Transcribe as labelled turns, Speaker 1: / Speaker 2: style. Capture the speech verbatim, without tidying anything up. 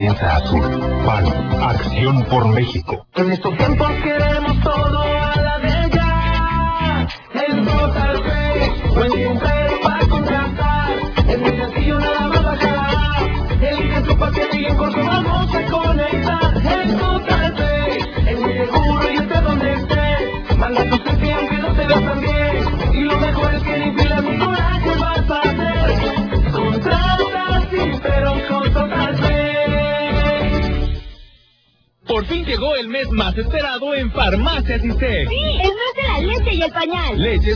Speaker 1: Piensa azul. P A N. Acción por México.
Speaker 2: En estos tiempos queremos todo a la de ya. En Total Play, buen siempre para contratar. Es muy sencillo, nada más bajar. Elige tu paquete y en corto vamos a conectar. En Total Play, es muy seguro y esté donde esté. Manda tu selfie aunque no te veas tan bien. Y lo mejor es que ni pilas ni coraje vas a hacer. Contrata sí, pero con Total Play.
Speaker 3: Por fin llegó el mes más esperado en Farmacias Issei.
Speaker 4: Sí, el mes de la leche y el pañal.
Speaker 3: Leches